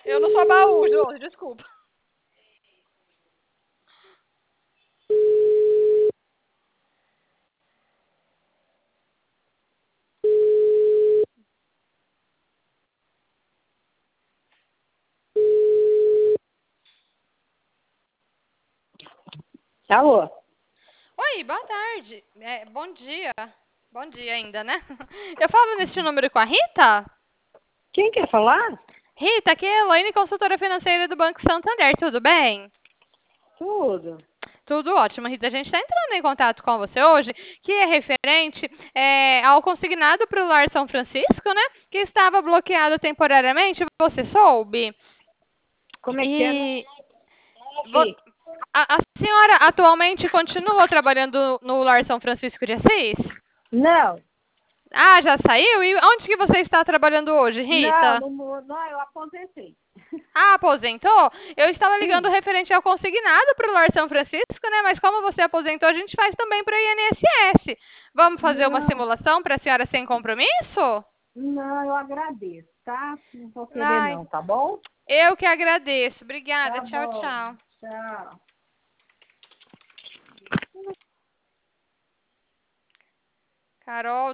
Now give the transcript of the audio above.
Eu não sou baú, Jô, desculpa. Alô? Oi, boa tarde. Bom dia. Bom dia ainda, né? Eu falo neste número com a Rita? Quem quer falar? Rita, aqui é a Elaine, consultora financeira do Banco Santander, tudo bem? Tudo. Tudo ótimo, Rita. A gente está entrando em contato com você hoje, que é referente ao consignado para o Lar São Francisco, né? Que estava bloqueado temporariamente, você soube? Como é que é? Não, E não vo- ouvi. a senhora atualmente continua trabalhando no Lar São Francisco de Assis? Não, Ah, já saiu? E onde que você está trabalhando hoje, não, Rita? não, eu aposentei. Ah, aposentou? Eu estava ligando Sim. referente ao consignado para o Lar São Francisco, né? Mas como você aposentou, a gente faz também para o INSS. Vamos fazer uma Não, simulação para a senhora sem compromisso? não, eu agradeço, tá? Não vou querer Ai, não, tá bom? eu que agradeço. Obrigada. Tá Tchau, bom. tchau. Tchau. Carol,